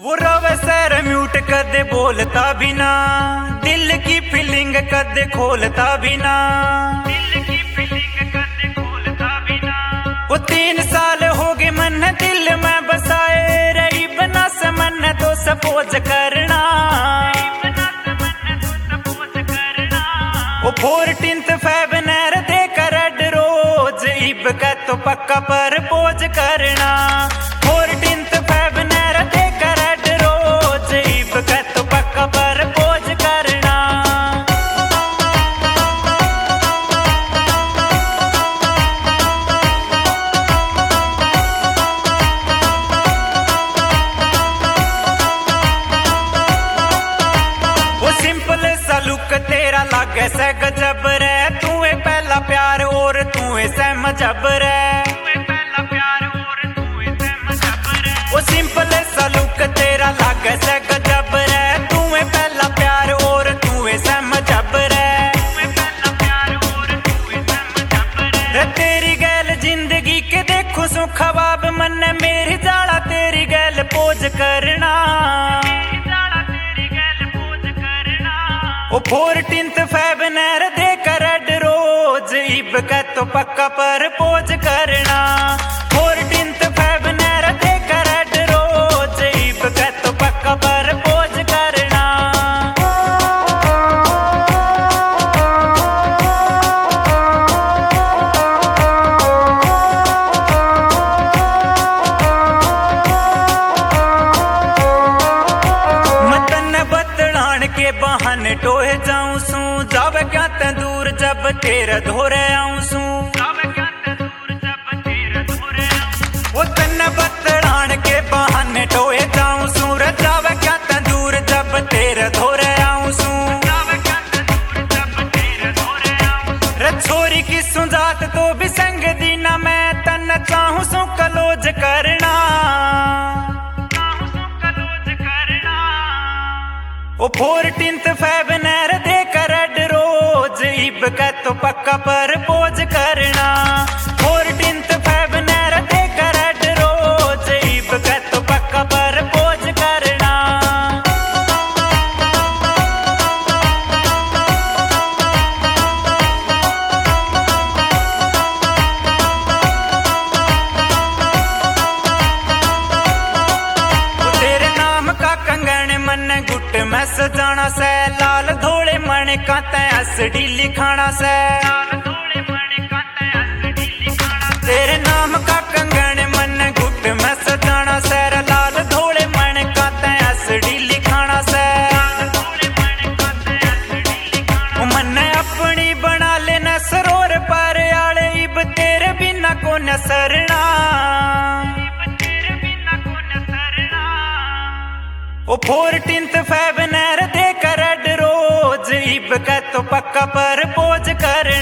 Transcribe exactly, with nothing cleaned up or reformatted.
वो रोवे sir mute कर दे बोलता बिना, दिल की फीलिंग कर दे खोलता बिना, दिल की फीलिंग कर दे खोलता बिना। वो तीन साल हो गए मन दिल में बसाए, रही बना समन तो सपोज करना, वो फोर्टीन्थ फेब नर दे कर रोज इब का तो पक्का पर पोज करना, फोर्टीन्थ फेब नर दे कर रोज इब का तो पक्का पर पोज करना। वो सिंपल सा लुक तेरा लागे से गजब रे, तू है पहला प्यार और तू है से मजब रे, वो सिंपल सा लुक तेरा लागे से गजब रे, तू है पहला प्यार और तू है से मजब रे, रे तेरी गैल जिंदगी के देखो सु ख्वाब मन मेरी जाला तेरी गैल पोज करना, ओ फोर्टीन्थ फेब नर दे कर रोज इब का तो पक्का पर पोज करना, फोर्टीन्थ फेब नर दे कर रोज इब का तो पक्का पर पोज करना। मतन बतलान के बहाने टोहे जाऊं सू, जावे क्या ते दूर जब तेरे धोरे आऊं सू, वो तन बतलान के बहाने टोहे जाऊं सू, जावे क्या ते दूर जब तेरे धोरे आऊं सू, रे छोरी की सुजात तो भी संग दीना मैं तन चाहूं सू कलोज करना, वो फोर्टीन्थ फेब नर दे कर रोज इब का तो पक्का पर पोज करना, फोर्टीन्थ फेब नर दे कर रोज इब का तो पक्का पर पोज करना। तेरे नाम का कंगन मन गुट में सजाना से, लाल धोले मण का तै असडी लिखाना से, तेरे नाम का कंगन मन गुट में सजाना से, लाल धोले मण का तै असडी लिखाना से, मन अपनी बना लेना सरोर पर आले इब तेरे बिना को नसरना, वो फोर्टीन्थ फेब नर दे कर रोज इब का तो पक्का पर पोज करना।